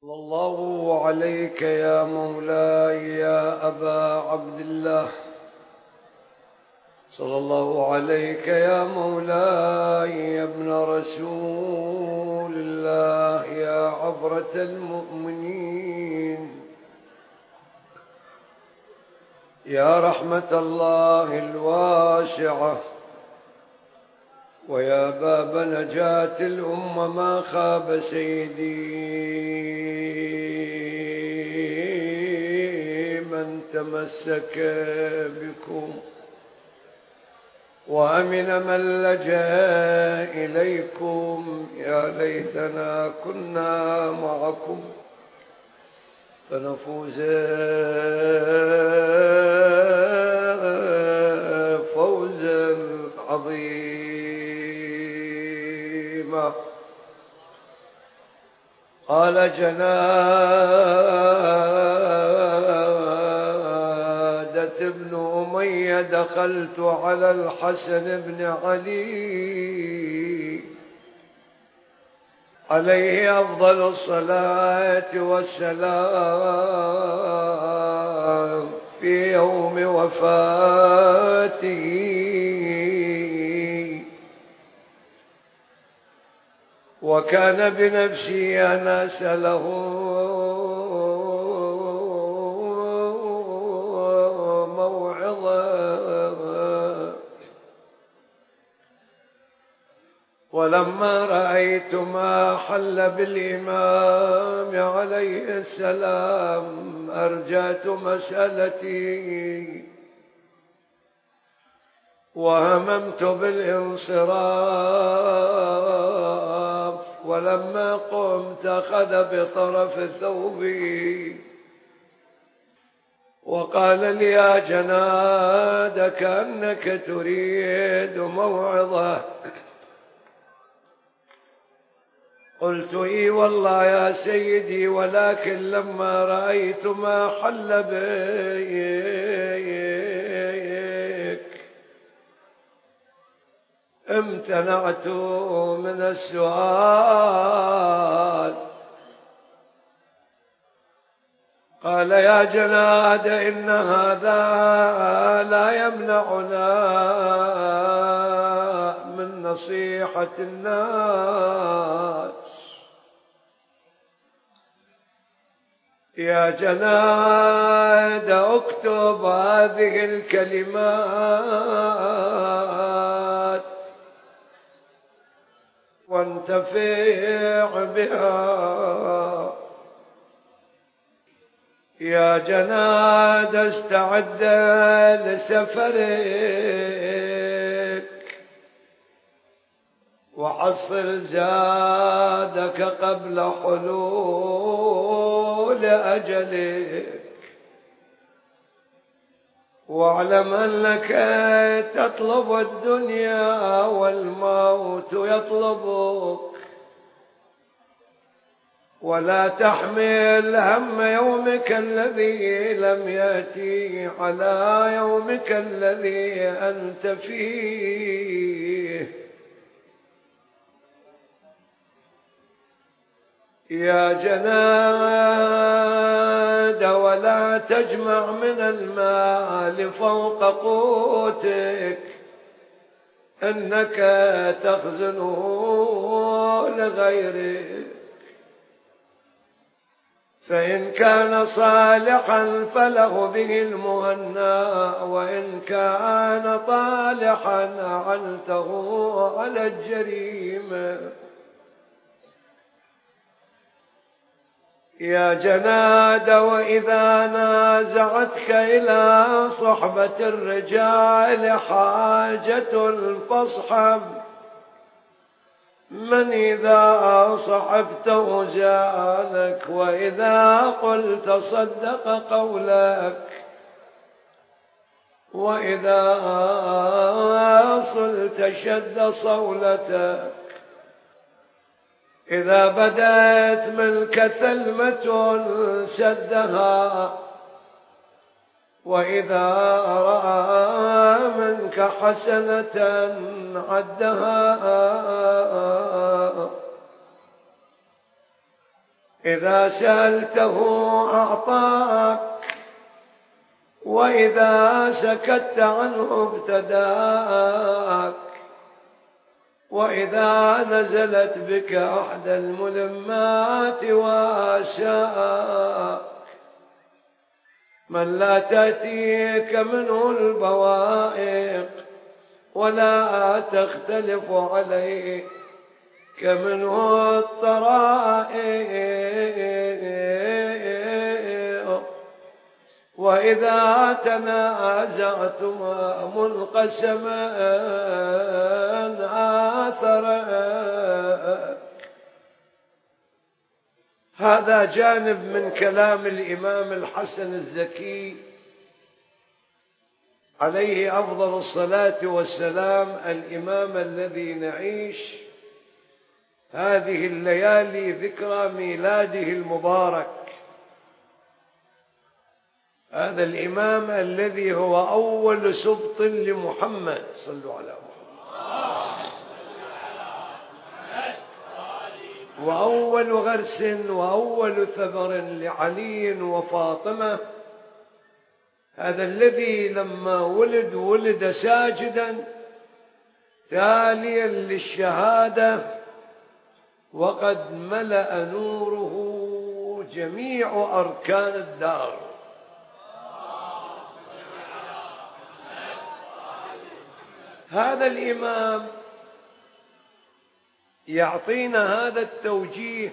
صلى الله عليك يا مولاي يا أبا عبد الله، صلى الله عليك يا مولاي يا ابن رسول الله يا عبرة المؤمنين، يا رحمة الله الواسعة، ويا باب نجاة الأمة ما خاب سيدي من تمسك بكم، وأمن من لجأ إليكم. يا ليتنا كنا معكم فنفوز فوزا عظيما. قال جنادة بن أمية: دخلت على الحسن بن علي عليه أفضل الصلاة والسلام في يوم وفاته، وكان بنفسي أن أسأله موعظة، ولما رأيت ما حل بالإمام عليه السلام أرجعت مسألتي وهممت بالانصراف، ولما قمت أخذ بطرف ثوبي وقال لي: يا جناد كأنك تريد موعظة. قلت: إي والله يا سيدي، ولكن لما رأيت ما حل بيك امتنعت من السؤال. قال: يا جناد إن هذا لا يمنعنا من نصيحة الناس. يا جناد اكتب هذه الكلمات وانتفع بها. يا جناد استعد لسفرك وحصل زادك قبل حلول أجلك، واعلم أنك تطلب الدنيا والموت يطلبك، ولا تحمل هم يومك الذي لم يأتي على يومك الذي أنت فيه. يا جناد ولا تجمع من المال فوق قوتك، إنك تخزنه لغيرك، فإن كان صالحا فله به المهنى، وإن كان طالحا أعنته على الجريمة. يا جناد وإذا نازعتك إلى صحبة الرجال حاجة فاصحب من إذا صحبته زانك، وإذا قلت صدق قولك، وإذا صلت شد صولتك. إذا بدت منك ثلمة سدها، وإذا رأى منك حسنة عدها. إذا سألته أعطاك، وإذا سكت عنه ابتداك، وإذا نزلت بك أحد الملمات واساك. من لا تأتيك منه البوائق ولا تختلف عليه كمنه الطرائق. وإذا تنازعتما منقسما آثرا. هذا جانب من كلام الإمام الحسن الزكي عليه أفضل الصلاة والسلام، الإمام الذي نعيش هذه الليالي ذكرى ميلاده المبارك. هذا الإمام الذي هو أول سبط لمحمد، صلوا على محمد، وأول غرس وأول ثغر لعلي وفاطمة. هذا الذي لما ولد ساجدا تاليا للشهادة، وقد ملأ نوره جميع أركان الدار. هذا الإمام يعطينا هذا التوجيه.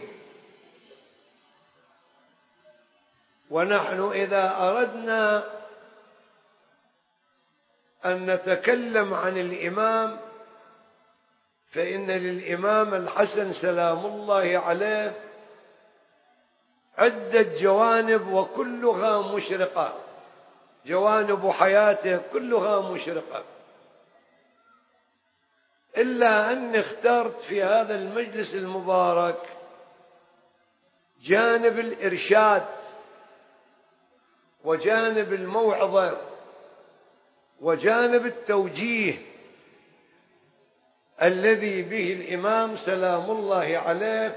ونحن إذا أردنا أن نتكلم عن الإمام فإن للإمام الحسن سلام الله عليه عدة جوانب وكلها مشرقة، جوانب حياته كلها مشرقة، إلا أني اخترت في هذا المجلس المبارك جانب الإرشاد وجانب الموعظة وجانب التوجيه الذي به الإمام سلام الله عليه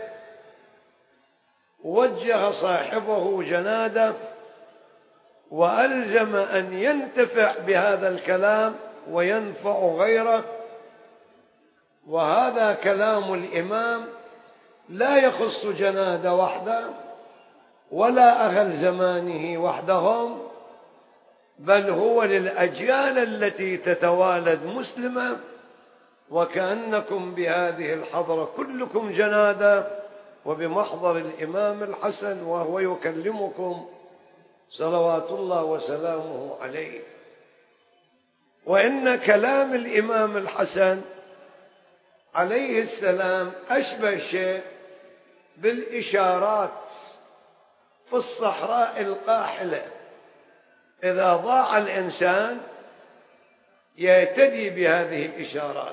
وجه صاحبه جناده، وألزم أن ينتفع بهذا الكلام وينفع غيره. وهذا كلام الإمام لا يخص جناده وحده ولا أهل زمانه وحدهم، بل هو للأجيال التي تتوالد مسلمة. وكأنكم بهذه الحضرة كلكم جنادة وبمحضر الإمام الحسن وهو يكلمكم صلوات الله وسلامه عليه. وإن كلام الإمام الحسن عليه السلام أشبه شيء بالإشارات في الصحراء القاحلة. إذا ضاع الإنسان يهتدي بهذه الإشارات.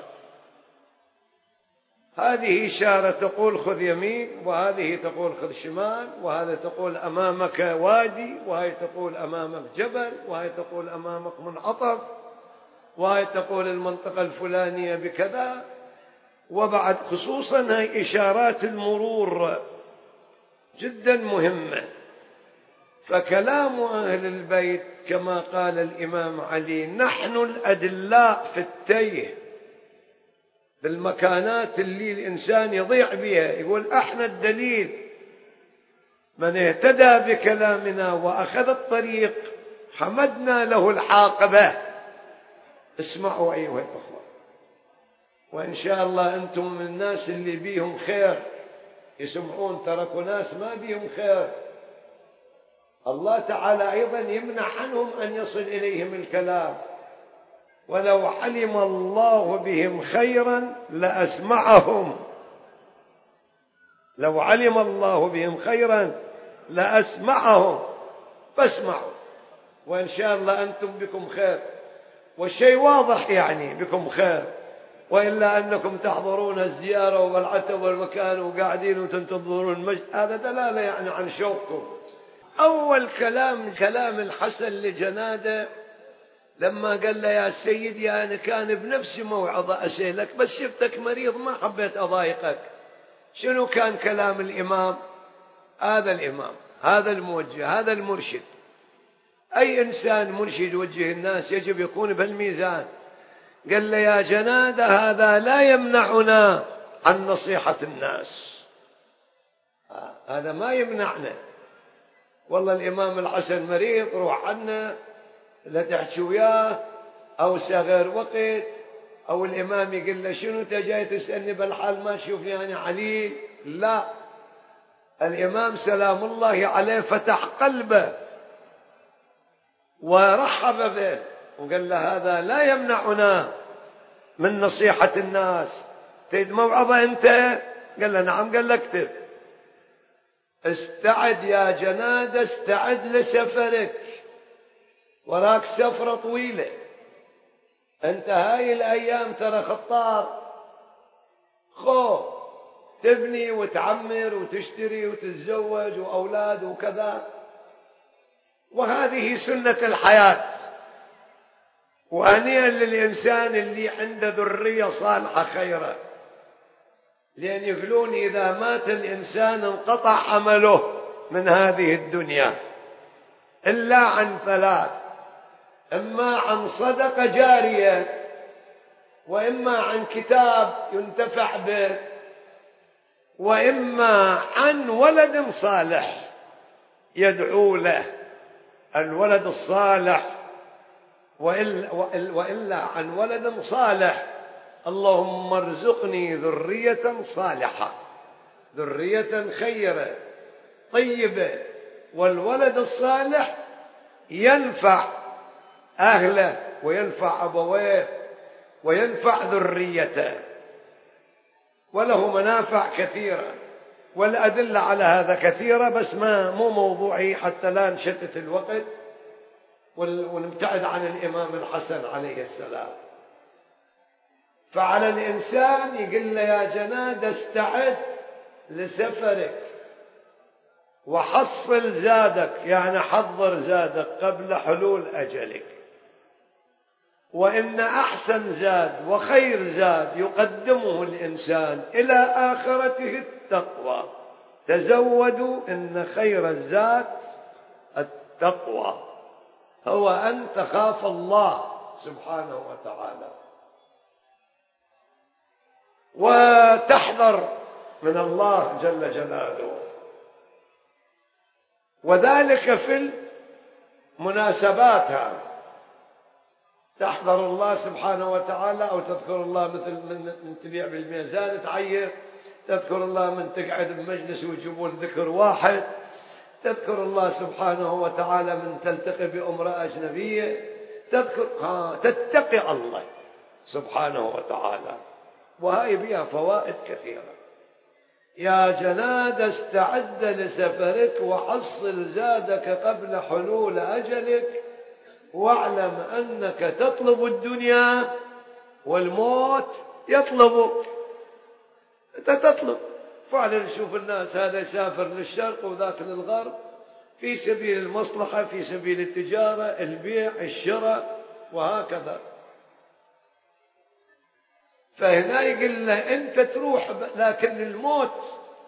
هذه إشارة تقول خذ يمين، وهذه تقول خذ شمال، وهذا تقول أمامك وادي، وهي تقول أمامك جبل، وهي تقول أمامك منعطف، وهي تقول المنطقة الفلانية بكذا. وبعد خصوصا هاي إشارات المرور جدا مهمة. فكلام أهل البيت كما قال الإمام علي: نحن الأدلاء في التيه، بالمكانات اللي الإنسان يضيع بها، يقول احنا الدليل. من اهتدى بكلامنا وأخذ الطريق حمدنا له العاقبة. اسمعوا أيها الأخوة، وإن شاء الله أنتم من الناس اللي بيهم خير يسمعون، تركوا ناس ما بيهم خير الله تعالى أيضا يمنع عنهم أن يصل إليهم الكلام. ولو علم الله بهم خيرا لأسمعهم، لو علم الله بهم خيرا لأسمعهم، فاسمعوا. وإن شاء الله أنتم بكم خير، والشيء واضح يعني بكم خير، وإلا أنكم تحضرون الزيارة والعتب والمكان وقاعدين وتنتظرون المجد، هذا دلالة يعني عن شوقكم. أول كلام الحسن لجناده لما قال له: يا سيدي أنا كان بنفسي موعظة أسألك، بس شفتك مريض ما حبيت أضايقك. شنو كان كلام الإمام؟ هذا الإمام، هذا الموجه، هذا المرشد. أي إنسان مرشد يوجه الناس يجب يكون بالميزان. قال له يا جنادة هذا لا يمنعنا عن نصيحة الناس، هذا ما يمنعنا. والله الإمام الحسن مريض، روح عنا لا تحكي وياه، أو صغير وقت، أو الإمام يقول له شنو أنت جاي تسألني بالحال ما تشوفني أنا عليل؟ لا، الإمام سلام الله عليه فتح قلبه ورحب به وقال له هذا لا يمنعنا من نصيحة الناس. تريد موعظة أنت؟ قال له نعم. قال له اكتب: استعد يا جنادة، استعد لسفرك، وراك سفرة طويلة، أنت هاي الأيام ترى خطار، تبني وتعمر وتشتري وتتزوج وأولاد وكذا، وهذه سنة الحياة. وهنيئا للإنسان اللي عنده ذرية صالحة خيرا، لأن يقولون إذا مات الإنسان انقطع عمله من هذه الدنيا إلا عن ثلاث: إما عن صدقة جارية، وإما عن كتاب ينتفع به، وإما عن ولد صالح يدعو له. الولد الصالح، وإلا عن ولد صالح: اللهم ارزقني ذرية صالحة، ذرية خيرة طيبة. والولد الصالح ينفع أهله وينفع أبويه وينفع ذريته، وله منافع كثيرة، والأدلة على هذا كثيرة، بس مو موضوعي حتى لا نشتت الوقت ونبتعد عن الإمام الحسن عليه السلام. فعلى الإنسان يقول له يا جنادة استعد لسفرك وحصل زادك، يعني حضر زادك قبل حلول أجلك. وإن أحسن زاد وخير زاد يقدمه الإنسان إلى آخرته التقوى. تزودوا إن خير الزاد التقوى، هو أن تخاف الله سبحانه وتعالى وتحذر من الله جل جلاله. وذلك في المناسبات، تحذر الله سبحانه وتعالى، أو تذكر الله مثل من تبيع بالميزان تعير، تذكر الله من تقعد بمجلس ويجيبون ذكر واحد، تذكر الله سبحانه وتعالى من تلتقي بامرأة أجنبية، تتقي الله سبحانه وتعالى، وهي بها فوائد كثيرة. يا جنادة استعد لسفرك وحصل زادك قبل حلول أجلك، واعلم أنك تطلب الدنيا والموت يطلبك. أنت تطلب فعلا. نشوف الناس هذا يسافر للشرق وذاك للغرب في سبيل المصلحة، في سبيل التجارة، البيع، الشراء، وهكذا. فهنا يقول له أنت تروح، لكن الموت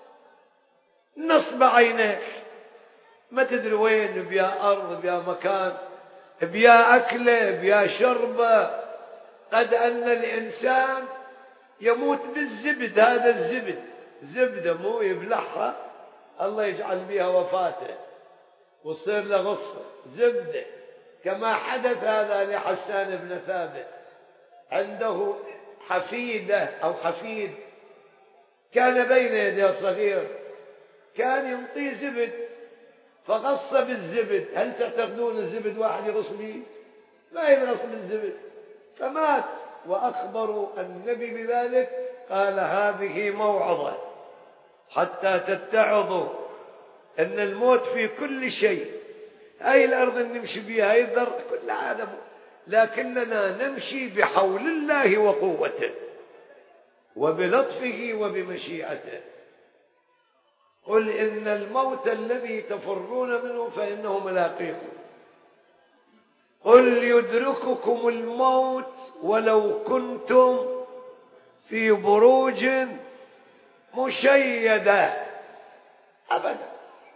نصب عينيك، ما تدري وين، بيا أرض، بيا مكان، بيا أكله، بيا شربه. قد أن الإنسان يموت بالزبد، هذا الزبد زبدة مو يبلعها الله يجعل بها وفاته وصير له غصة زبدة، كما حدث هذا لحسان بن ثابت. عنده حفيدة أو حفيد كان بين يديه صغير، كان ينطيه زبد فغص بالزبد. هل تعتقدون الزبد واحد يغص به؟ ما يغص بالزبد، فمات. وأخبروا النبي بذلك، قال هذه موعظة حتى تتعظوا أن الموت في كل شيء. هاي الأرض نمشي بها، هاي الذر كل عالم، لكننا نمشي بحول الله وقوته وبلطفه وبمشيئته. قل إن الموت الذي تفرون منه فإنه ملاقيكم، قل يدرككم الموت ولو كنتم في بروج مشيدة. أبدا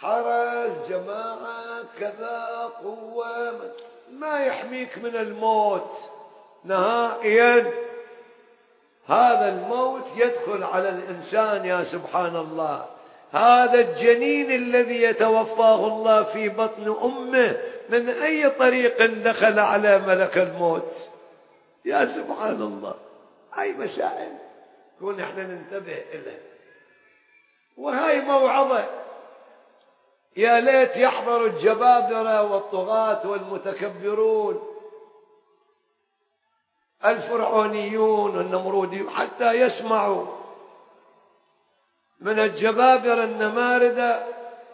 حرس جماعة كذا قوة، ما يحميك من الموت نهائيا. هذا الموت يدخل على الإنسان يا سبحان الله. هذا الجنين الذي يتوفاه الله في بطن أمه من أي طريق دخل على ملك الموت؟ يا سبحان الله. هاي مسائل كون احنا ننتبه إلها، وهاي موعظة. يا ليت يحضر الجبابرة والطغاة والمتكبرون الفرعونيون والنمروديون حتى يسمعوا من الجبابرة النماردة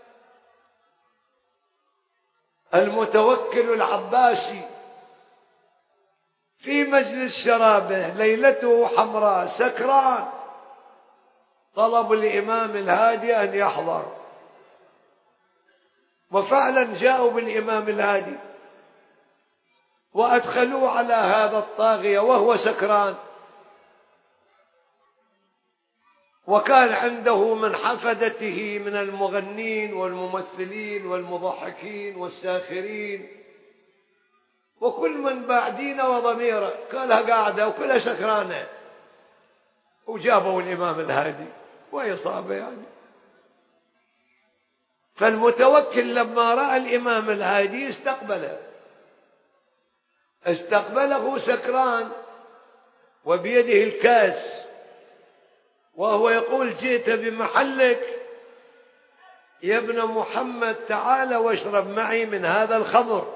المتوكل العباسي في مجلس شرابه ليلته حمراء سكران، طلب الإمام الهادي أن يحضر، وفعلا جاءوا بالإمام الهادي وأدخلوه على هذا الطاغية وهو سكران، وكان عنده من حفدته من المغنين والممثلين والمضحكين والساخرين وكل من بعدين وضميره، كلها قاعدة وكلها سكرانة، وجابوا الإمام الهادي وإصابة يعني. فالمتوكل لما رأى الإمام الهادي استقبله سكران وبيده الكاس، وهو يقول جئت بمحلك يا ابن محمد، تعال واشرب معي من هذا الخمر.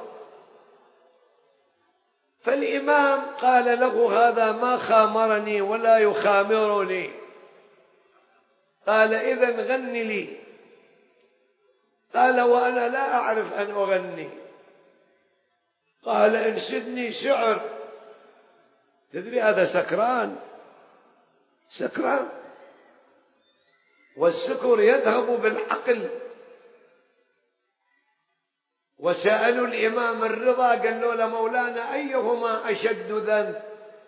فالإمام قال له هذا ما خامرني ولا يخامرني. قال إذن غن لي. قال وأنا لا أعرف أن أغني. قال انشدني شعر. تدري هذا سكران، والسكر يذهب بالعقل. وسألوا الإمام الرضا قال له لمولانا أيهما أشد ذنب،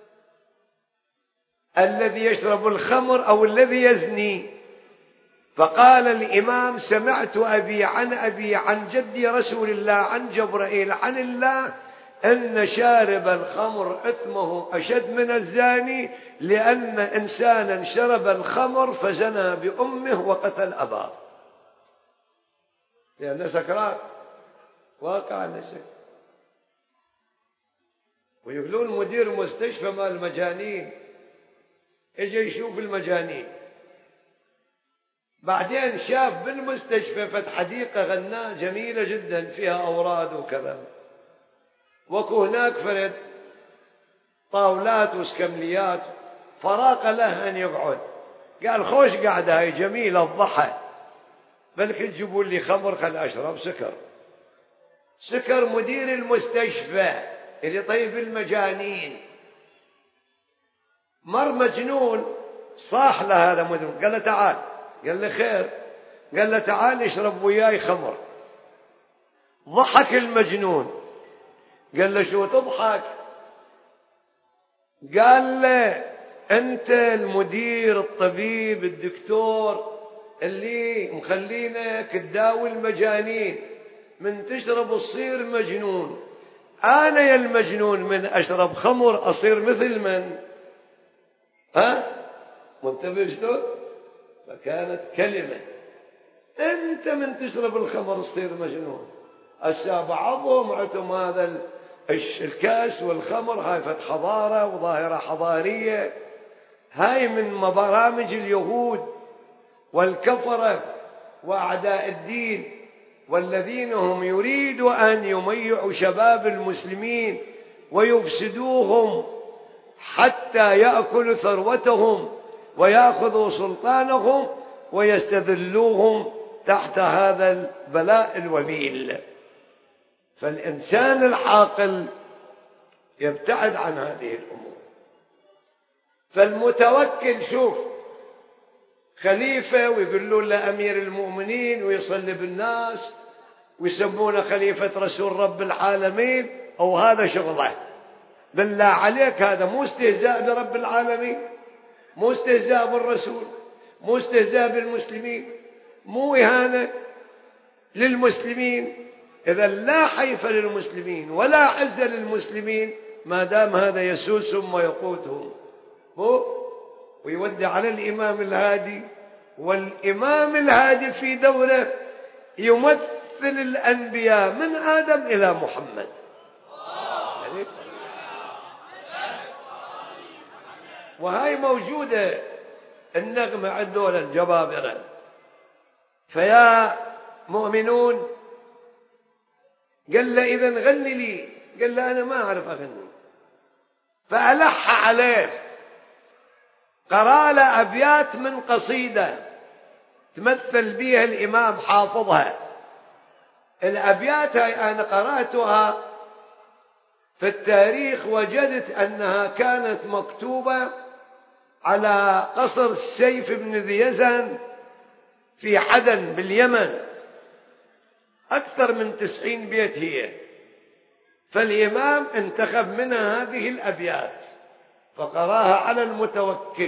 الذي يشرب الخمر أو الذي يزني؟ فقال الإمام سمعت أبي عن جدي رسول الله عن جبرائيل عن الله أن شارب الخمر إثمه أشد من الزاني، لأن إنسانا شرب الخمر فزنى بأمه وقتل أباه، لأنه سكران واقع نسك. ويقولون مدير مستشفى مال المجانين اجى يشوف المجانين، بعدين شاف بالمستشفى فت حديقة غناء جميلة جدا فيها أوراد وكذا، وكو هناك فرد طاولات وسكمليات، فراق له أن يقعد. قال خوش قاعدة هاي جميلة الضحى، بلك تجيبوا لي خمر خل أشرب سكر مدير المستشفى اللي طيب المجانين. مر مجنون صاح له هذا مجنون، قال له تعال، قال له خير، قال له تعال اشرب وياي خمر. ضحك المجنون، قال له شو تضحك؟ قال له أنت المدير الطبيب الدكتور اللي مخلينك تداوي المجانين، من تشرب تصير مجنون. أنا يا المجنون من أشرب خمر أصير مثل من؟ منتبه شلون؟ فكانت كلمة أنت من تشرب الخمر تصير مجنون. هسه بعضهم عندهم هذا الكاس والخمر، هاي فت حضارة وظاهرة حضارية، هاي من برامج اليهود والكفرة وأعداء الدين، والذين هم يريدوا أن يميعوا شباب المسلمين ويفسدوهم حتى يأكلوا ثروتهم ويأخذوا سلطانهم ويستذلوهم تحت هذا البلاء الوبيل. فالإنسان العاقل يبتعد عن هذه الأمور. فالمتوكل شوف خليفة ويقولون له أمير المؤمنين ويصلي بالناس ويسمونه خليفة رسول رب العالمين، أو هذا شغله. بالله عليك هذا مو استهزاء برب العالمين، مو استهزاء بالرسول، مو استهزاء بالمسلمين، مو إهانة. للمسلمين، إذا لا حيف للمسلمين ولا عز للمسلمين ما دام هذا يسوسهم ويقودهم. ويودي على الإمام الهادي، والإمام الهادي في دوره يمثل الأنبياء من آدم إلى محمد. وهاي موجودة النغمة عندنا الجبابرة. فيا مؤمنون، قال له إذن غني لي. قال له أنا ما أعرف أغني. فألح عليه، قرأ له أبيات من قصيدة تمثل بها الإمام حافظها. الأبيات أنا قرأتها في التاريخ، وجدت أنها كانت مكتوبة على قصر السيف بن ذي يزن في عدن باليمن، أكثر من 90 بيت هي. فالإمام انتخب منها هذه الأبيات فقراها على المتوكل.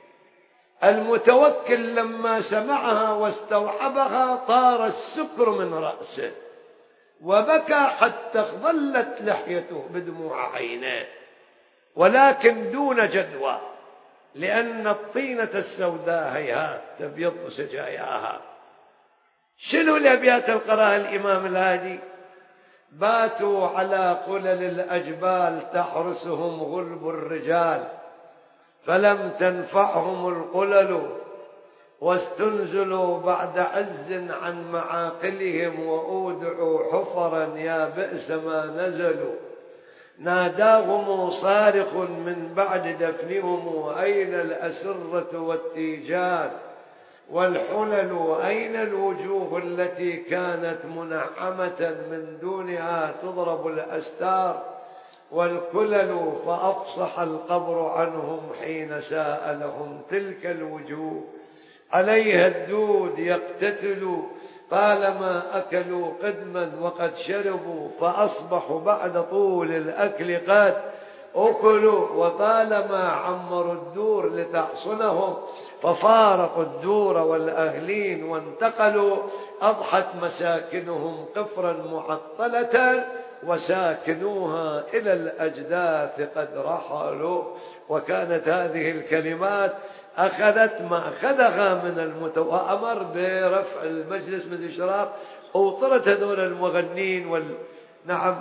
المتوكل لما سمعها واستوعبها طار السكر من رأسه وبكى حتى اخضلت لحيته بدموع عينيه، ولكن دون جدوى، لأن الطينة السوداء هيهات تبيض سجاياها. شنو الأبيات القراءة الإمام الهادي؟ باتوا على قلل الأجبال تحرسهم غلب الرجال، فلم تنفعهم القلل واستنزلوا بعد عز عن معاقلهم، وأودعوا حفرا يا بئس ما نزلوا. ناداهم صارخ من بعد دفنهم أين الأسرة والتيجان والحلل، أين الوجوه التي كانت منعمة من دونها تضرب الأستار والكلل. فأفصح القبر عنهم حين سألهم تلك الوجوه، عليها الدود يقتتل. طالما أكلوا قدما وقد شربوا، فأصبحوا بعد طول الأكل قد أكلوا. وطالما عمروا الدور لتحصنهم، ففارقوا الدور والأهلين وانتقلوا. أضحت مساكنهم قفرا معطلة، وساكنوها إلى الأجداث قد رحلوا. وكانت هذه الكلمات أخذت ما أخذها من وأمر برفع المجلس من الإشراف، وطرت هذول المغنين نعم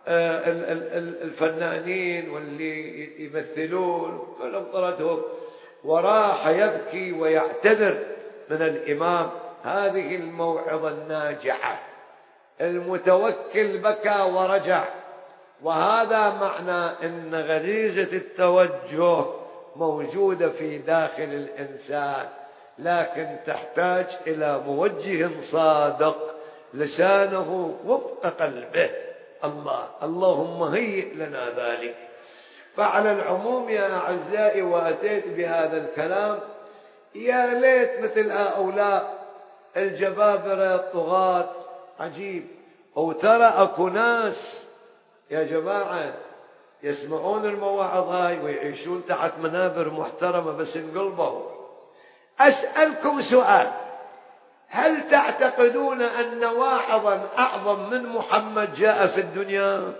الفنانين واللي يمثلون كلهم طردهم، وراح يبكي ويعتذر من الإمام. هذه الموعظة الناجعة. المتوكل بكى ورجع، وهذا معنى أن غريزة التوجه موجودة في داخل الإنسان، لكن تحتاج إلى موجه صادق لسانه وفق قلبه. اللهم هيئ لنا ذلك. فعلى العموم يا أعزائي، وأتيت بهذا الكلام، يا ليت مثل هؤلاء الجبابرة الطغاة. عجيب. أو ترى أكو ناس يا جماعة يسمعون المواعظ هاي ويعيشون تحت منابر محترمة بس انقلبوا. أسألكم سؤال، هل تعتقدون أن واعظا أعظم من محمد جاء في الدنيا؟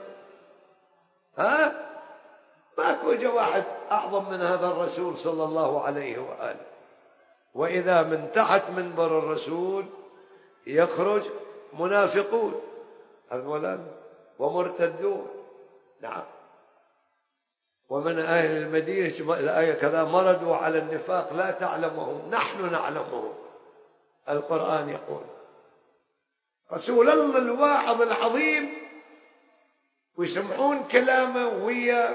ماكو واحد أعظم من هذا الرسول صلى الله عليه وآله. وإذا من تحت منبر الرسول يخرج منافقون أولا ومرتدون. نعم. ومن أهل المدينة الآية كذا مردوا على النفاق لا تعلمهم نحن نعلمهم. القرآن يقول رسول الله الواعظ العظيم، ويسمعون كلامه ويا،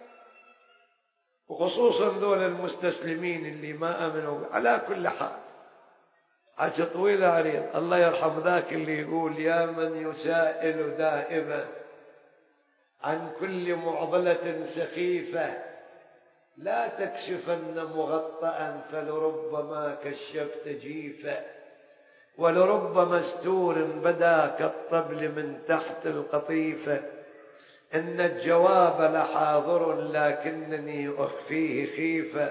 وخصوصا ذول المستسلمين اللي ما أمنوا. على كل حال حاجة طويلة عليه. الله يرحم ذاك اللي يقول يا من يسائل دائما عن كل معضلة سخيفة، لا تكشفن مغطأ فلربما كشفت جيفة، ولرب مستور بدا كالطبل من تحت القطيفة. إن الجواب لحاضر لكنني أخفيه خيفة،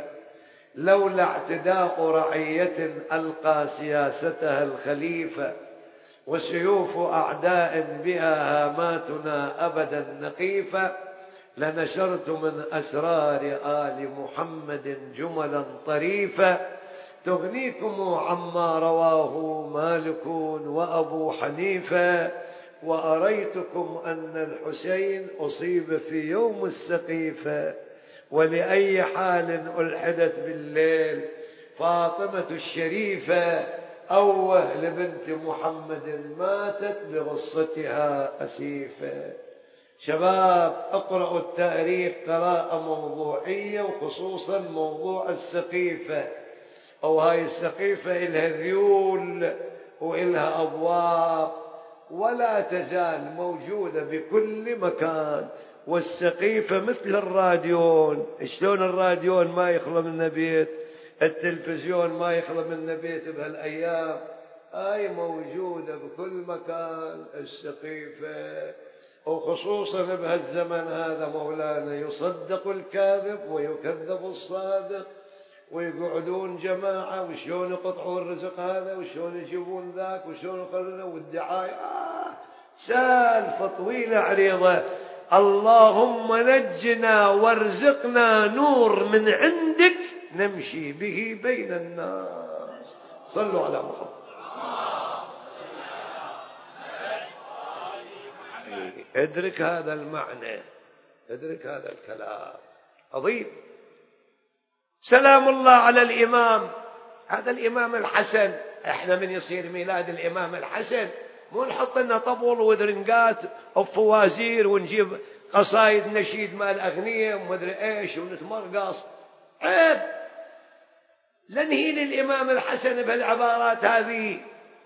لولا اعتداء رعية ألقى سياستها الخليفة. وسيوف أعداء بها هاماتنا أبدا نقيفة، لنشرت من أسرار آل محمد جملا طريفة تغنيكم عما رواه مالك وأبو حنيفة، وأريتكم أن الحسين أصيب في يوم السقيفة، ولأي حال ألحدت بالليل فاطمة الشريفة، أوه لبنت محمد ماتت بغصتها أسيفة. شباب اقرأوا التاريخ قراءة موضوعية، وخصوصا موضوع السقيفة، أو هاي السقيفة إلها ذيول وإلها أبواب ولا تزال موجودة بكل مكان. والسقيفة مثل الراديون، شلون الراديون ما يخلى من بيت، التلفزيون ما يخلى من بيت بهالأيام، هاي موجودة بكل مكان السقيفة. وخصوصا بهالزمن هذا مولانا يصدق الكاذب ويكذب الصادق، ويقعدون جماعة وشلون يقطعون الرزق هذا وشلون يجيبون ذاك وشلون يقولون والدعاية سالفة طويلة عريضة. اللهم نجنا وارزقنا نور من عندك نمشي به بين الناس. صلوا على محمد. ادرك هذا المعنى، ادرك هذا الكلام عظيم. سلام الله على الإمام، هذا الإمام الحسن. احنا من يصير ميلاد الإمام الحسن مو نحط لنا طبول وذرنقات وفوازير ونجيب قصايد نشيد مال أغنية ومدري ايش ونتمرقص، عيب. لنهين الإمام الحسن بهالعبارات هذه.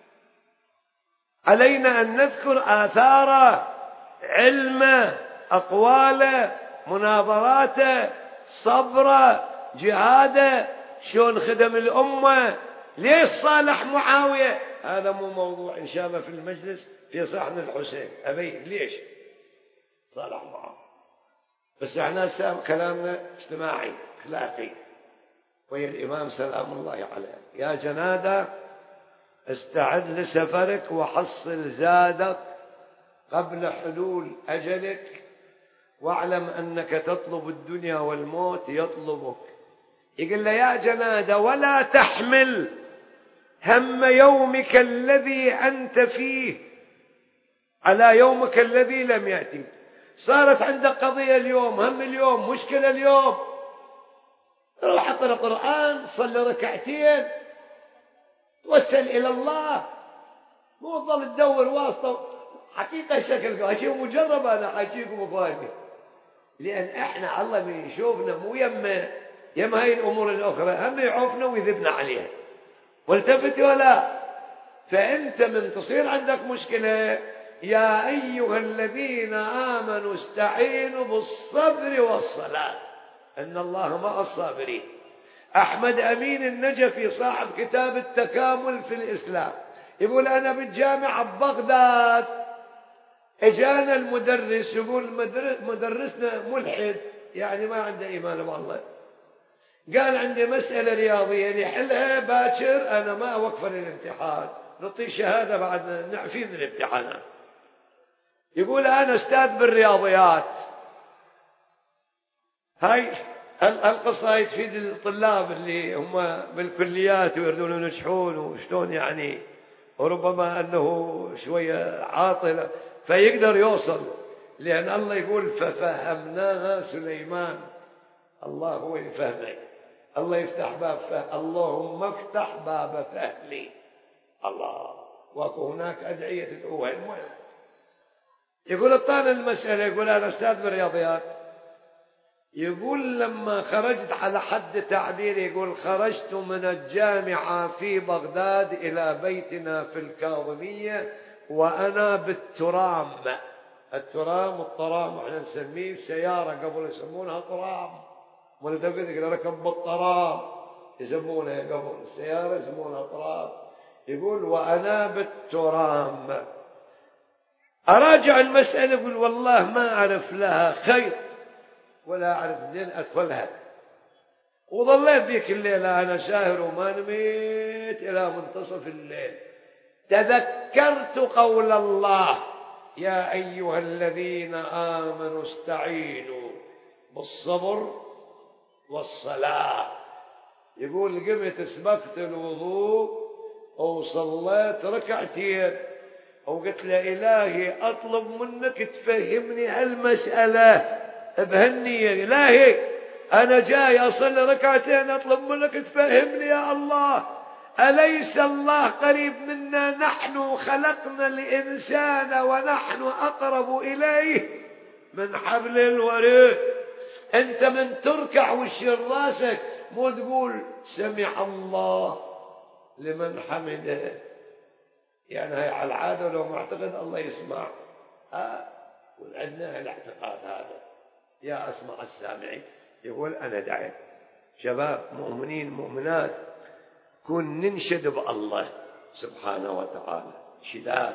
علينا أن نذكر آثاره، علمه، أقواله، مناظراته، صبره، جهاده، شلون خدم الأمة، ليش صالح معاوية. هذا مو موضوع إن شاء الله في المجلس في صحن الحسين أبين ليش صالح معاوية، بس احنا كلامنا اجتماعي أخلاقي. ويا الإمام سلام الله عليه. يا جنادة استعد لسفرك وحصل زادك قبل حلول أجلك، واعلم أنك تطلب الدنيا والموت يطلبك. يقول له يا جنادة ولا تحمل هم يومك الذي أنت فيه على يومك الذي لم يأتي. صارت عندك قضية اليوم، هم اليوم، مشكلة اليوم، روح اقرأ قرآن، صلي ركعتين، توسل إلى الله، مو تظل تدور واسطة. حقيقة شكل هالشيء مجرب، أنا حاجيكم مفاهمي، لأن إحنا الله من يشوفنا مو يم هاي الأمور الأخرى، هم يعوفنا ويذبنا عليها والتفت ولا. فأنت من تصير عندك مشكلة، يا أيها الذين آمنوا استعينوا بالصبر والصلاة إن الله مع الصابرين. أحمد أمين النجفي صاحب كتاب التكامل في الإسلام يقول أنا بالجامعة ببغداد اجانا المدرس يقول مدرسنا ملحد، يعني ما عنده إيمان بالله، قال عندي مسألة رياضية نحلها باكر أنا ما أوقف للامتحان، نعطي شهادة بعد نعفي من الامتحانات. يقول أنا أستاذ بالرياضيات. هاي القصة تفيد الطلاب اللي هم بالكليات ويريدون ينجحون وشلون يعني، وربما أنه شوية عاطلة فيقدر يوصل، لأن الله يقول ففهمناها سليمان. الله هو يفهمك، الله يفتح باب فهم، اللهم افتح باب فهمي الله. واكو هناك أدعية تدعوها. المهم يقول الطالب المسألة، يقول أنا أستاذ بالرياضيات، يقول لما خرجت على حد تعبير، يقول خرجت من الجامعة في بغداد إلى بيتنا في الكاظمية وأنا بالترام. الترام والطرام احنا نسميه سيارة، قبل يسمونها طرام، ملتفت يقول ركب بالطرام يسمونها، قبل السيارة يسمونها طرام. يقول وأنا بالترام أراجع المسألة، يقول والله ما أعرف لها خير ولا أعرف منين أدخلها. وظليت ذيك الليلة أنا ساهر وما نميت إلى منتصف الليل. تذكرت قول الله: يا أيها الذين آمنوا استعينوا بالصبر والصلاة. يقول قمت اسبقت الوضوء وصليت ركعتين وقلت له: إلهي أطلب منك تفهمني هالمسألة بهالنية. إلهي أنا جاي أصلي ركعتين أطلب منك تفهمني يا الله، أليس الله قريب منا؟ نحن خلقنا الإنسان ونحن أقرب إليه من حبل الوريد. أنت من تركع وشير راسك مو تقول سمع الله لمن حمده؟ يعني هاي على العادة لو معتقد الله يسمع. وعندنا الاعتقاد هذا: يا أسمع السامعين. يقول أنا دعيت شباب مؤمنين مؤمنات كن ننشد بالله سبحانه وتعالى شداد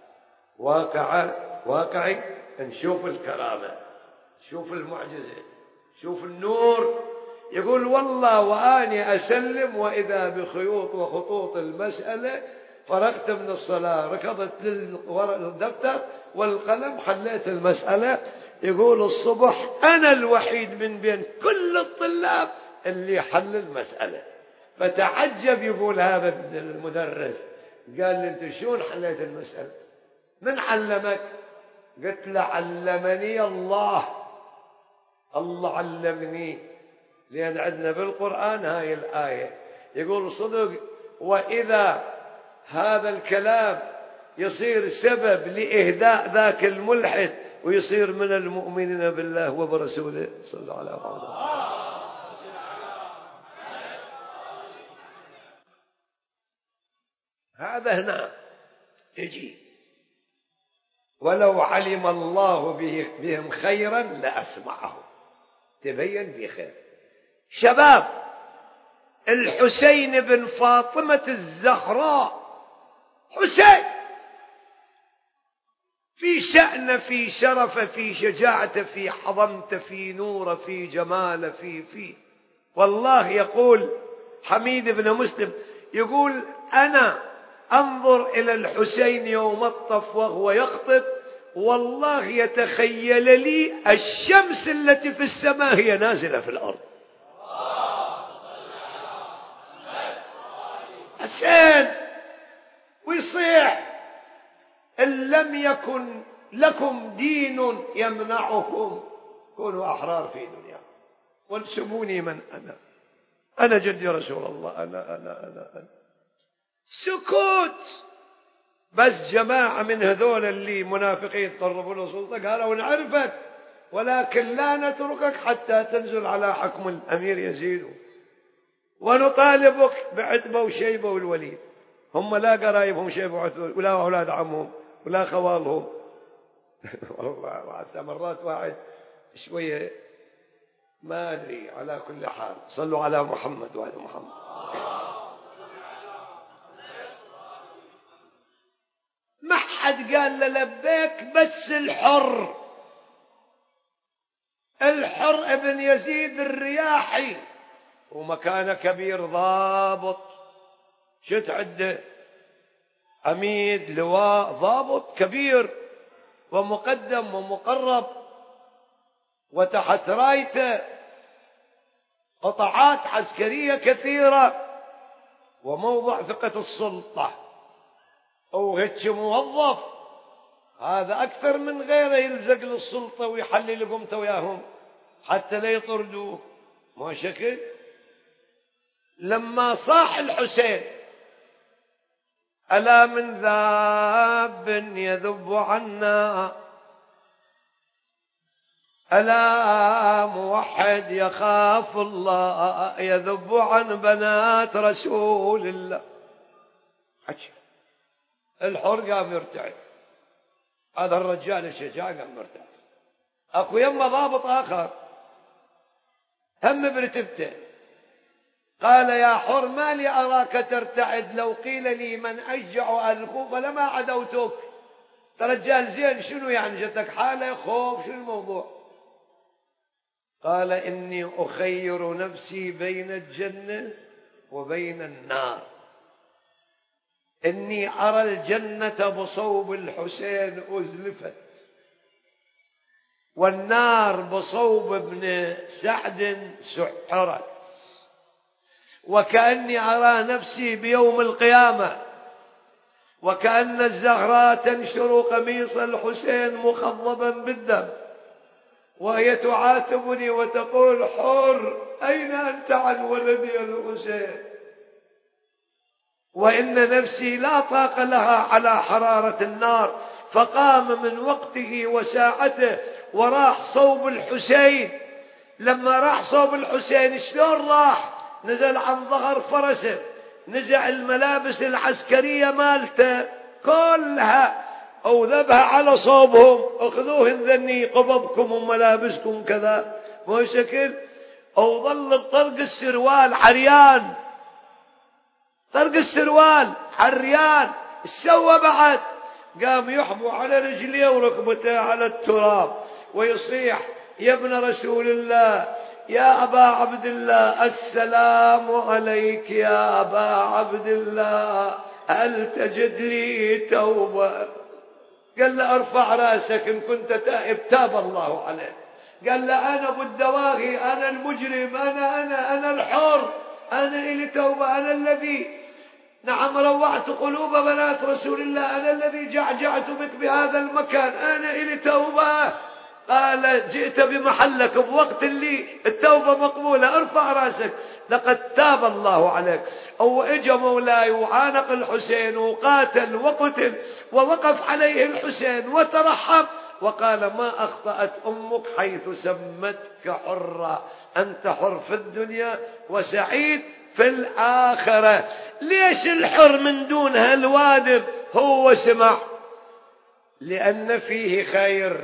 واقعي، نشوف الكرامة، نشوف المعجزة، نشوف النور. يقول: والله وآني أسلم وإذا بخيوط وخطوط المسألة، فرغت من الصلاة ركضت للدفتر والقلم حليت المسألة. يقول الصبح أنا الوحيد من بين كل الطلاب اللي حل المسألة. فتعجب يقول هذا المدرس، قال لي: أنت شلون حليت المسألة؟ من علمك؟ قلت له: علمني الله. الله علمني، لأن عندنا بالقرآن هاي الآية يقول صدق: وإذا هذا الكلام يصير سبب لإهداء ذاك الملحد ويصير من المؤمنين بالله وبرسوله صلى الله عليه وسلم. هذا هنا تجي: ولو علم الله بهم خيرا لأسمعهم. تبين بخير. شباب الحسين بن فاطمة الزهراء، حسين في شأن، في شرف، في شجاعة، في حضمة، في نور، في جمال، في والله يقول حميد بن مسلم يقول: أنا أنظر إلى الحسين يوم الطف وهو يخطب، والله يتخيل لي الشمس التي في السماء هي نازلة في الأرض. حسين ويصيح: إن لم يكن لكم دين يمنعكم كونوا أحرار في دنيا وانسبوني من أنا جدي رسول الله. أنا سكوت. بس جماعة من هذول اللي منافقين قربوا له سلطة قالوا: نعرفك ولكن لا نتركك حتى تنزل على حكم الأمير يزيد، ونطالبك بعتبة وشيبة والوليد. هم لا قرايبهم شيبة ولا أولاد عمهم ولا خوالهم. والله وعسى مرات واحد شوية ما أدري. على كل حال صلوا على محمد وعلى محمد. ما حد قال له لبيك، بس الحر ابن يزيد الرياحي ومكانه كبير ضابط، شت عنده عميد لواء ضابط كبير ومقدم ومقرب، وتحت رايته قطاعات عسكرية كثيرة وموضع ثقة السلطة. وهيك موظف هذا أكثر من غيره يلزق للسلطة ويحلل قمته وياهم حتى لا يطردوه. ما شكل لما صاح الحسين: ألا من ذاب يذب عنا، ألا موحد يخاف الله يذب عن بنات رسول الله. حكي الحر قام يرتعد. هذا الرجال الشجاع قام يرتعد. أكو يما ضابط آخر هم برتبته قال: يا حر ما لي أراك ترتعد، لو قيل لي من أشجع أهل الكوفة لما عدوتك. رجال زين، شنو يعني جتك حالة خوف؟ شنو الموضوع؟ قال: إني أخير نفسي بين الجنة وبين النار. إني أرى الجنة بصوب الحسين أزلفت، والنار بصوب ابن سعد سحرت، وكأني أرى نفسي بيوم القيامة، وكأن الزهراء تنشر قميص الحسين مخضبا بالدم، وهي تعاتبني وتقول: حر، أين أنت عن ولدي الحسين؟ وإن نفسي لا طاقة لها على حرارة النار. فقام من وقته وساعته وراح صوب الحسين. لما راح صوب الحسين شلون راح؟ نزل عن ظهر فرسه، نزع الملابس العسكرية مالته كلها أوذبها على صوبهم، أخذوه ذني قبضكم وملابسكم كذا مو شكل، وظل بطرق السروال عريان، طرق السروال عريان. سوى بعد؟ قام يحبو على رجليه وركبته على التراب ويصيح: يا ابن رسول الله، يا أبا عبد الله، السلام عليك يا أبا عبد الله، هل تجد لي توبة؟ قال له: ارفع راسك، إن كنت تائب تاب الله عليك. قال له: أنا أبو الدواغي، أنا المجرم، أنا الحر، أنا إلي توبة، أنا الذي روعت قلوب بنات رسول الله، أنا الذي جعجعت بك بهذا المكان، أنا إلي توبة. قال: جئت بمحلك بوقت اللي التوبة مقبولة، ارفع راسك، لقد تاب الله عليك. أو إجا مولاي وعانق الحسين وقاتل وقتل، ووقف عليه الحسين وترحم وقال: ما أخطأت أمك حيث سمتك حرة، أنت حر في الدنيا وسعيد في الآخرة. ليش الحر من دون هالوادب؟ هو سمع لأن فيه خير،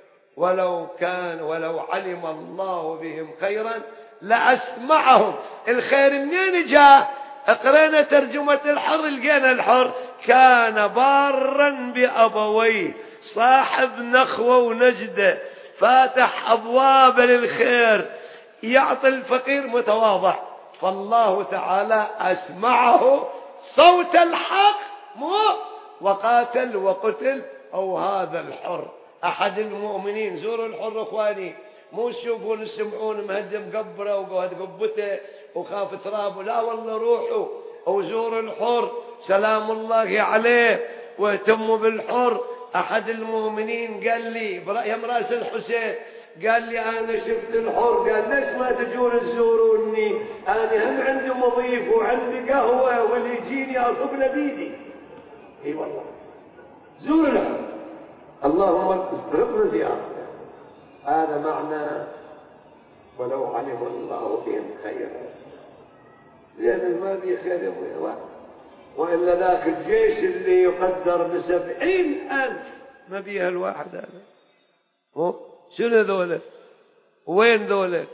ولو علم الله بهم خيرا لأسمعهم. الخير منين جاء؟ اقرأنا ترجمة الحر لقينا الحر كان بارا بأبويه، صاحب نخوة ونجدة، فاتح أبواب للخير، يعطي الفقير، متواضع. فالله تعالى أسمعه صوت الحق، مو وقاتل وقتل. أو هذا الحر أحد المؤمنين. زوروا الحر إخواني، مو تشوفون تسمعون مهدم قبره وقهد قبته وخاف ترابه، لا والله روحوا وزوروا الحر سلام الله عليه واهتموا بالحر. أحد المؤمنين قال لي يا راس الحسين، قال لي: أنا شفت الحر. قال: ليش ما تجون تزوروني؟ أنا هم عندي مضيف وعندي قهوة واللي يجيني أصب له بيدي. اي والله، زور الحر، اللهم استرقنا زيارته. هذا معنى ولو علم الله بهم خيرا، لأن ما بي خير يبغى. وإلا ذاك الجيش اللي يقدر ب70,000 ما بيها الواحد هذا. شنو ذولا؟ وين ذولا؟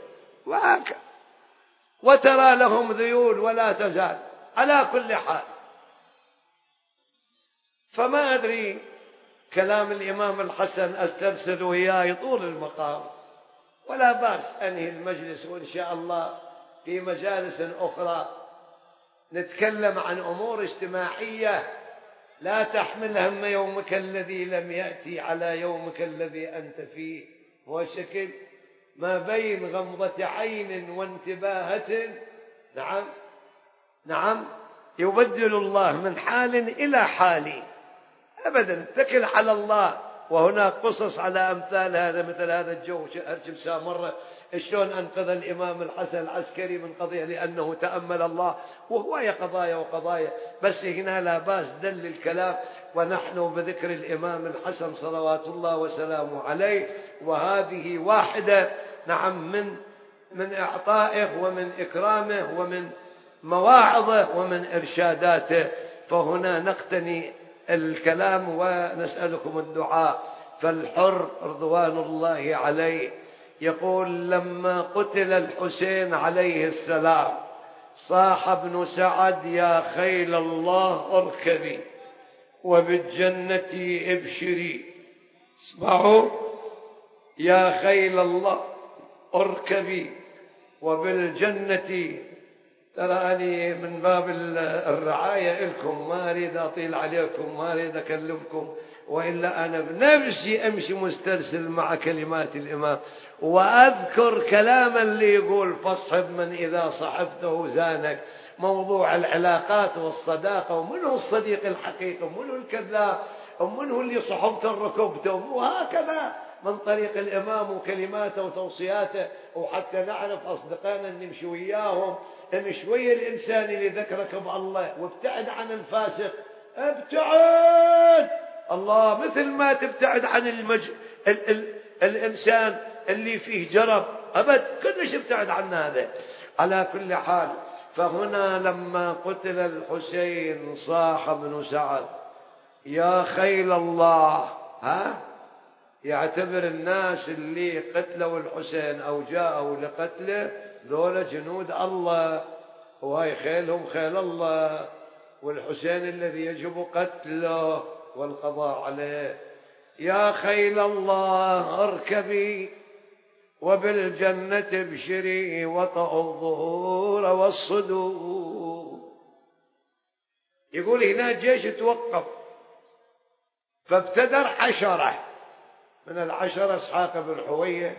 وترى لهم ذيول ولا تزال. على كل حال، فما أدري، كلام الإمام الحسن أسترسل وياه يطول المقام، ولا بأس أنهي المجلس، وإن شاء الله في مجالس أخرى نتكلم عن أمور اجتماعية لا تحمل هم يومك الذي لم يأتي على يومك الذي أنت فيه. هو شكل ما بين غمضة عين وانتباهة، نعم يبدل الله من حال إلى حال. أبدا، اتكل على الله. وهناك قصص على أمثال هذا، مثل هذا الجو هرشمسا مرة شلون أنقذ الإمام الحسن العسكري من قضية لأنه تأمل الله، وهو قضايا وقضايا، بس هنا لا باس دل الكلام. ونحن بذكر الإمام الحسن صلوات الله وسلامه عليه، وهذه واحدة من إعطائه ومن إكرامه ومن مواعظه ومن إرشاداته. فهنا نقتني الكلام ونسألكم الدعاء. فالحر رضوان الله عليه يقول: لما قتل الحسين عليه السلام صاح ابن سعد: يا خيل الله اركبي وبالجنة ابشري. اسمعوا: يا خيل الله اركبي وبالجنة ترى أني من باب الرعاية لكم، ما أريد أطيل عليكم، ما أريد أكلفكم، وإلا أنا بنفسي أمشي مسترسل مع كلمات الإمام، وأذكر كلاما اللي يقول فاصحب من إذا صحبته زانك. موضوع العلاقات والصداقة، ومن هو الصديق الحقيقي ومن هو الكذاب ومن هو اللي صحبته ركبته، وهكذا من طريق الإمام وكلماته وتوصياته، وحتى نعرف أصدقائنا نمشي وياهم. إن شوية الإنسان اللي ذكرك بالله وابتعد عن الفاسق، ابتعد الله، مثل ما تبتعد عن الإنسان اللي فيه جرب أبد، كلش ابتعد عن هذا. على كل حال، فهنا لما قتل الحسين صاح ابن سعد يا خيل الله، يعتبر الناس اللي قتلوا الحسين أو جاءوا لقتله ذولا جنود الله، وهاي خيلهم خيل الله، والحسين الذي يجب قتله والقضاء عليه. يا خيل الله اركبي وبالجنة ابشري وطأ الظهور والصدور. يقول هنا الجيش توقف، فابتدر 10 من 10 اسحاق بن حوية،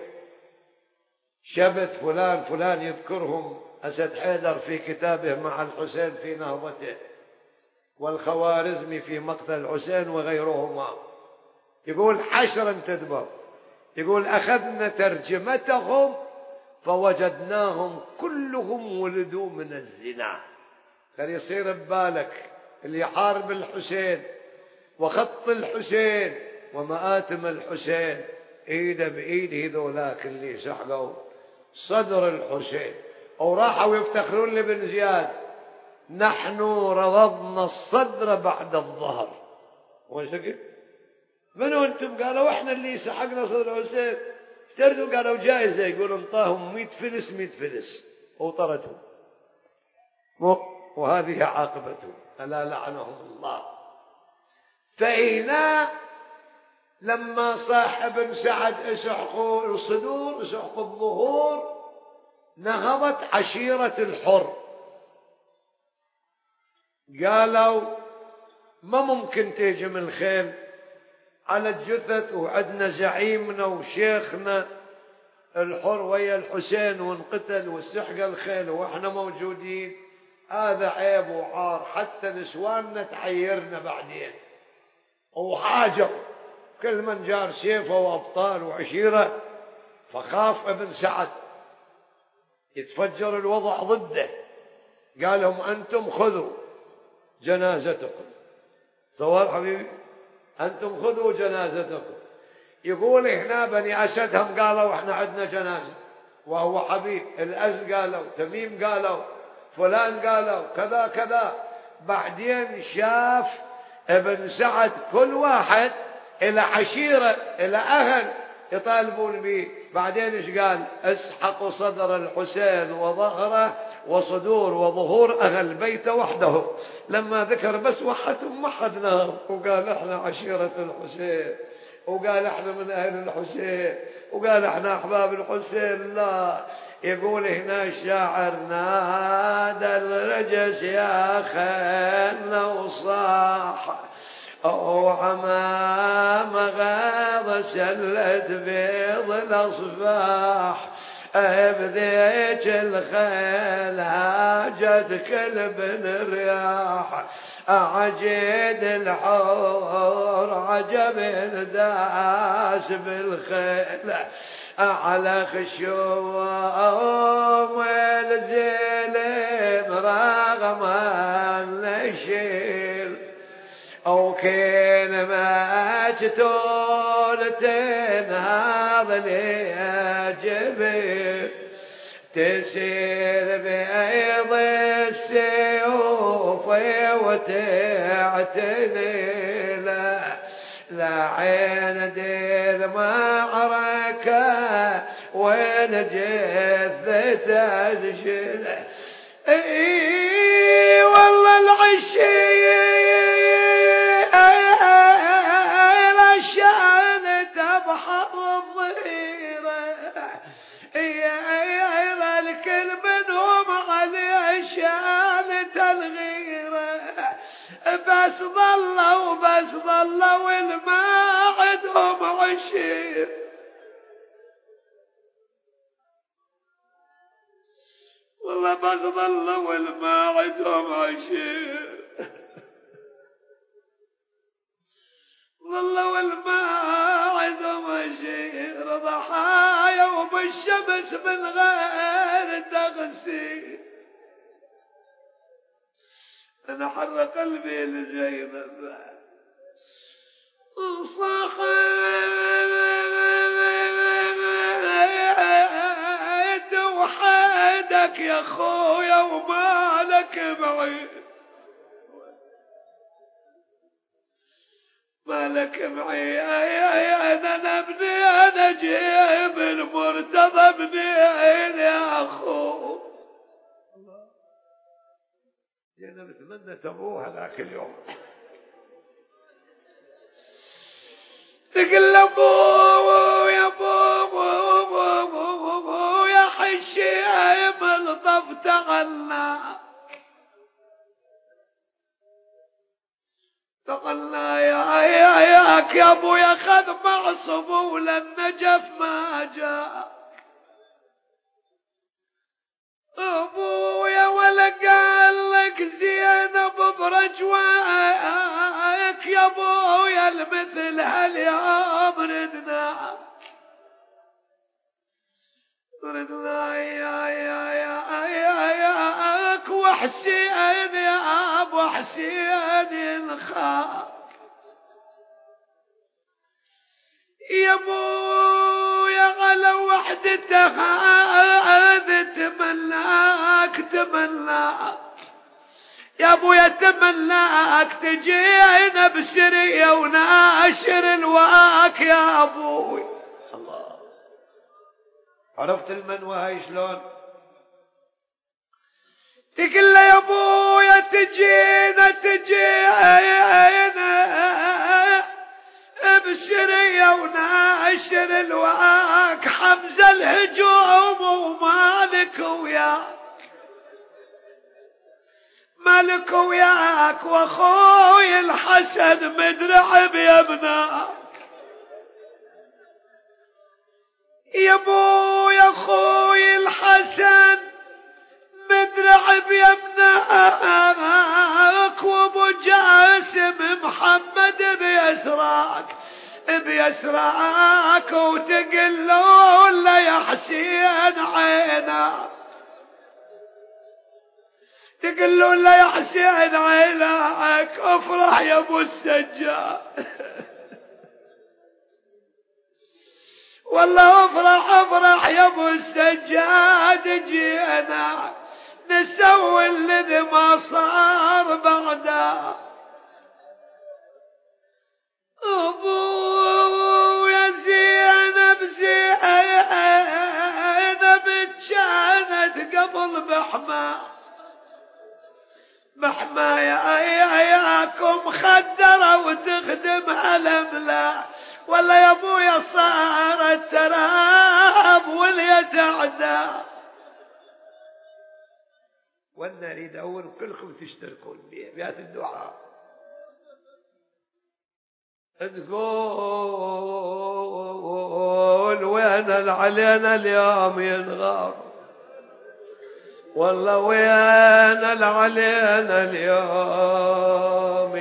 شبت فلان فلان، يذكرهم أسد حيدر في كتابه مع الحسين في نهضته، والخوارزمي في مقتل الحسين وغيرهما. يقول 10 انتدبوا، يقول أخذنا ترجمتهم فوجدناهم كلهم ولدوا من الزنا. كان يصير ببالك اللي يحارب الحسين وخط الحسين ومآتم الحسين ايده بايد هذولاك اللي سحقوا صدر الحسين، وراحوا يفتخرون لابن زياد نحن رضضنا الصدر بعد الظهر. وشكل منو انتم؟ قالوا احنا اللي سحقنا صدر الحسين. افترضوا قالوا جائزة، يقولوا انطاهم 100 فلس 100 فلس وطردهم، وهذه عاقبتهم، ألا لعنهم الله. فهنا لما صاح ابن سعد اسحقوا الصدور اسحقوا الظهور، نهضت عشيرة الحر، قالوا ما ممكن تهجم الخيل على الجثث، وعدنا زعيمنا وشيخنا الحر ويا الحسين وانقتل واستحقى الخيل واحنا موجودين، هذا عيب وعار، حتى نسواننا تعيرنا بعدين. وحاجر كل من جار سيفه وأبطال وعشيرة، فخاف ابن سعد يتفجر الوضع ضده، قال لهم أنتم خذوا جنازتكم. صواب حبيبي، أنتم خذوا جنازتكم. يقول هنا بني أسدهم قالوا احنا عندنا جنازة، وهو حبيب. الأز قالوا، تميم قالوا، فلان قالوا، كذا كذا. بعدين شاف ابن سعد كل واحد إلى عشيرة إلى أهل يطالبون به. بعدين ايش قال؟ اسحقوا صدر الحسين وظهره وصدور وظهور أهل بيته وحده. لما ذكر بس وحدهم وحدناهم، وقال احنا عشيرة الحسين، وقال احنا من أهل الحسين، وقال احنا أحباب الحسين. لا، يقول هنا الشاعر نادى الرجس يا خيلنا وصاح، أو عمام غاض سلت بيض الأصباح، بذيك الخيل هاجت كلب رياح، عجيد الحور عجب داس بالخيل على خشوم الزلم رغم النشيل، أو كان ما تطول تنهض لي جبل، تسير بأيض السيوف وتعتني لعين دي المعركة وين جثة تجل. اي والله العشي الشان تبحر الظهيرة، يا الكل منهم على بس ظلوا والما عندهم عشير. والله بس ظلوا والما عندهم عشير. ظلوا والما عندهم عشير ضحايا وبالشمس من غير تغسيل. أنا حر قلبي لزينب صخيت وحدك يا خويا ومالك بعيد. مالك معي أنا ابني أنا جيب المرتضى ابني يا أخو. أنا بتمنى تبوها ذاك اليوم تقول أبو يا أبو يا حشيم الطف تقلنا ياك يا أبو يا خذ معصب وللنجف ما جاء. أبويا ولا قال لك زينب برجواك يا أبويا المثل هاليوم ردنا ياك وحسين يا أبو حسين الخاف يا أبويا على وحدتك تمناك يا أبويا تمناك تجينا بسرية وناشر الواك يا أبوي. الله عرفت المنوى هاي شلون تقول له يا أبويا تجينا بسرية وناشر الواك حمزة الهجوم ومالك وياك واخوي الحسن مدرع بيمناك يا ابويا اخوي الحسن مدرع بيمناك وابو جاسم محمد بيسراك وتقل له لا يا حسين عيناك تقول له لا يا حسين عيناك افرح يا ابو السجاد. والله افرح يا ابو السجاد جينا نسوي الذي ما صار بعده. ابو يا زينب كانت قبل بحما ياكم خدرة وتخدم الاملاح. والله يا ابويا صارت تراب واليتعدى. وانا اريد اول كلكم تشتركون بيات الدعاء تقول وين علينا اليوم ينغار. والله وين علينا اليوم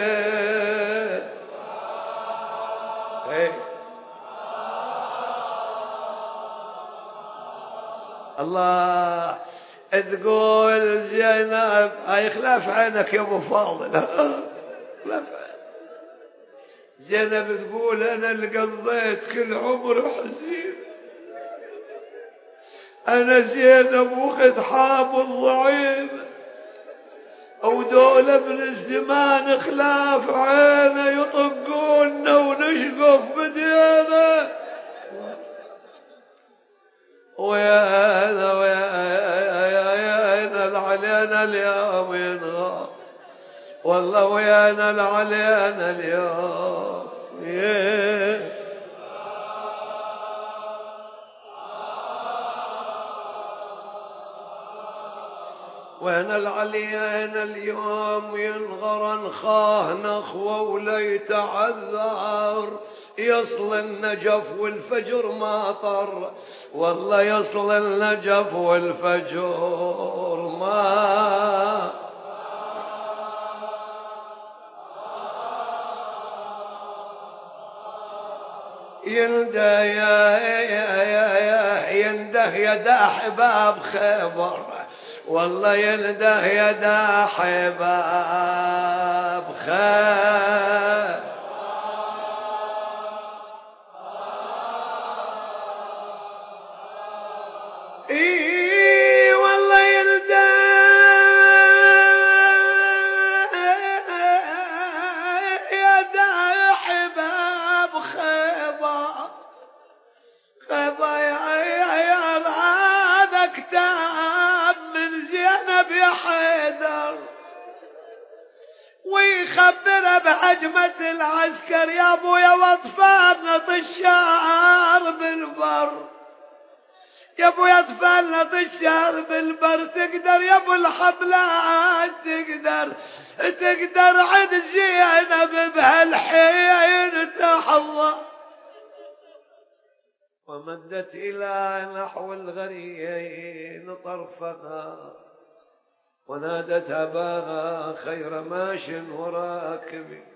الله تقول زينب هاي خلاف عينك يا ابو فاضل. خلاف زينب تقول انا اللي قضيت كل عمر حزين. انا زينب وقت حامل ضعيف ودولة من الزمان خلاف عينه يطقونا ونشقف بدينا. ويانا علينا اليوم ينغار. والله ويانا علينا اليوم وين العليين اليوم ينغرن خاه نخوة ولا يتعذر، يصل النجف والفجر ماطر، والله يصل النجف والفجر ما ينده يدا أحباب خيبر، والله ينده يدا أحباب خيبر. إي والله ينده يدا أحباب خيبر. خيبر يا هذا كتاب من زينب يا حيدر، ويخبر بهجمة العسكر يا ابويا واطفال نطشار بالبر، يا ابويا اطفال نطشار بالبر، تقدر يا ابو الحبلات تقدر عد زينب بهالحين تحظى. ومدت إلى نحو الغريين طرفها ونادت أباها خير ماش وراكب،